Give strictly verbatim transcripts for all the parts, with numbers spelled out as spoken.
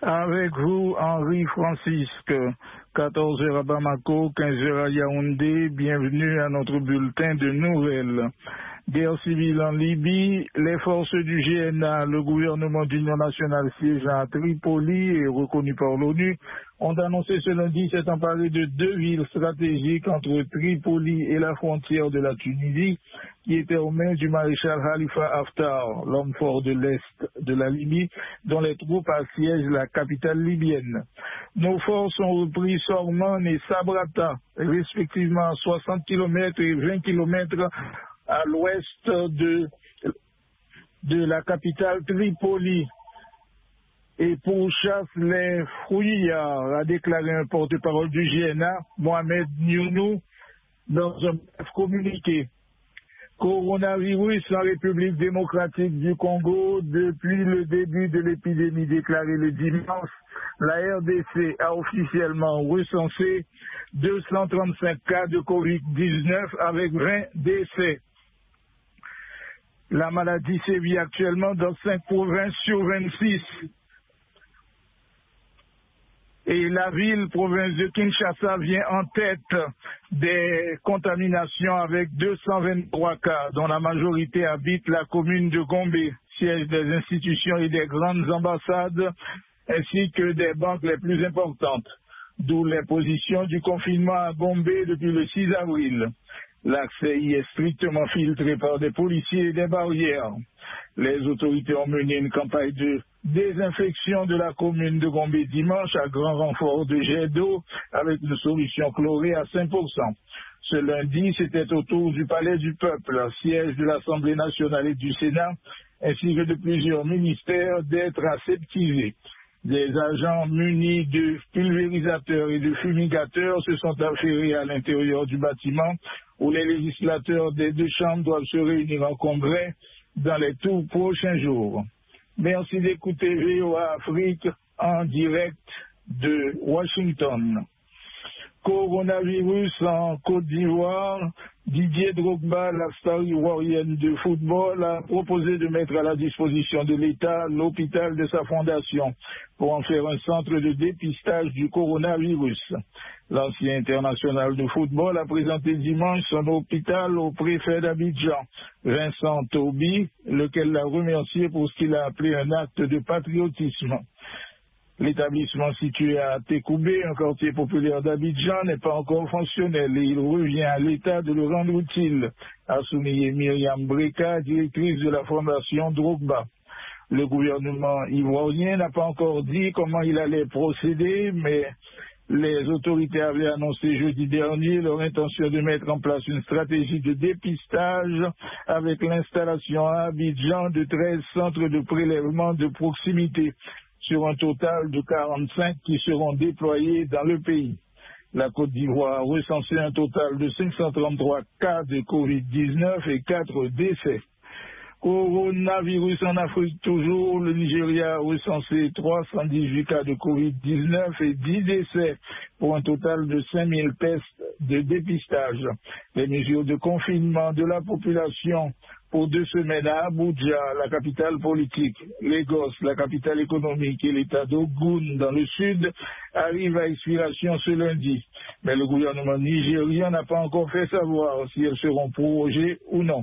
Avec vous, Henri Francisque, quatorze heures à Bamako, quinze heures à Yaoundé. Bienvenue à notre bulletin de nouvelles. Guerre civile en Libye, les forces du G N A, le gouvernement d'union nationale siégeant à Tripoli et reconnu par l'ONU, ont annoncé ce lundi s'être emparés de deux villes stratégiques entre Tripoli et la frontière de la Tunisie, qui étaient aux mains du maréchal Khalifa Haftar, l'homme fort de l'Est de la Libye, dont les troupes assiègent la capitale libyenne. Nos forces ont repris Sorman et Sabrata, respectivement à soixante kilomètres et vingt kilomètres à l'ouest de, de la capitale Tripoli. Et pourchasse les fouillards, a déclaré un porte-parole du G N A, Mohamed Niounou, dans un bref communiqué. Coronavirus en République démocratique du Congo. Depuis le début de l'épidémie déclarée le dimanche, la R D C a officiellement recensé deux cent trente-cinq cas de covid dix-neuf avec vingt décès. La maladie sévit actuellement dans cinq provinces sur vingt-six. Et la ville, province de Kinshasa, vient en tête des contaminations avec deux cent vingt-trois cas, dont la majorité habite la commune de Gombe, siège des institutions et des grandes ambassades, ainsi que des banques les plus importantes, d'où l'imposition du confinement à Gombe depuis le six avril. L'accès y est strictement filtré par des policiers et des barrières. Les autorités ont mené une campagne de désinfection de la commune de Gombe dimanche à grand renfort de jet d'eau avec une solution chlorée à cinq pour cent. Ce lundi, c'était au tour du Palais du Peuple, siège de l'Assemblée nationale et du Sénat, ainsi que de plusieurs ministères, d'être aseptisés. Des agents munis de pulvérisateurs et de fumigateurs se sont affairés à l'intérieur du bâtiment où les législateurs des deux chambres doivent se réunir en congrès dans les tout prochains jours. Merci d'écouter V O A Afrique en direct de Washington. Coronavirus en Côte d'Ivoire. Didier Drogba, la star ivoirienne de football, a proposé de mettre à la disposition de l'État l'hôpital de sa fondation pour en faire un centre de dépistage du coronavirus. L'ancien international de football a présenté dimanche son hôpital au préfet d'Abidjan, Vincent Toby, lequel l'a remercié pour ce qu'il a appelé un acte de patriotisme. L'établissement situé à Tekoubé, un quartier populaire d'Abidjan, n'est pas encore fonctionnel et il revient à l'État de le rendre utile, a souligné Myriam Breka, directrice de la fondation Drogba. Le gouvernement ivoirien n'a pas encore dit comment il allait procéder, mais les autorités avaient annoncé jeudi dernier leur intention de mettre en place une stratégie de dépistage avec l'installation à Abidjan de treize centres de prélèvement de proximité, sur un total de quarante-cinq qui seront déployés dans le pays. La Côte d'Ivoire a recensé un total de cinq cent trente-trois cas de covid dix-neuf et quatre décès. Coronavirus en Afrique toujours, le Nigeria a recensé trois cent dix-huit cas de covid dix-neuf et dix décès pour un total de cinq mille tests de dépistage. Les mesures de confinement de la population pour deux semaines à Abuja, la capitale politique, Lagos, la capitale économique, et l'État d'Ogun dans le sud arrivent à expiration ce lundi. Mais le gouvernement nigérien n'a pas encore fait savoir si elles seront prorogées ou non.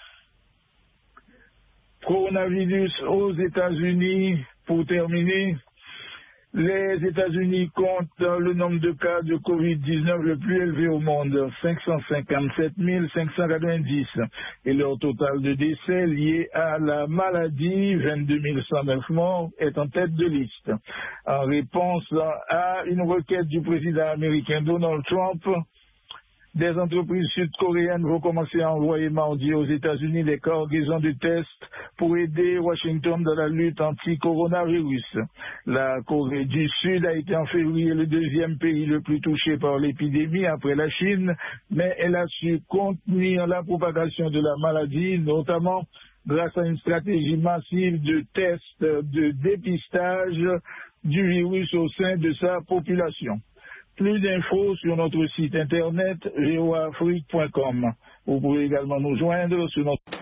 Coronavirus aux États-Unis, pour terminer. Les États-Unis comptent le nombre de cas de covid dix-neuf le plus élevé au monde, cinq cent cinquante-sept mille cinq cent quatre-vingt-dix, et leur total de décès liés à la maladie, vingt-deux mille cent neuf morts, est en tête de liste. En réponse à une requête du président américain Donald Trump, des entreprises sud-coréennes vont commencer à envoyer mardi aux États-Unis des cargaisons de tests pour aider Washington dans la lutte anti-coronavirus. La Corée du Sud a été en février le deuxième pays le plus touché par l'épidémie après la Chine, mais elle a su contenir la propagation de la maladie, notamment grâce à une stratégie massive de tests de dépistage du virus au sein de sa population. Plus d'infos sur notre site internet v o a afrique point com. Vous pouvez également nous joindre sur notre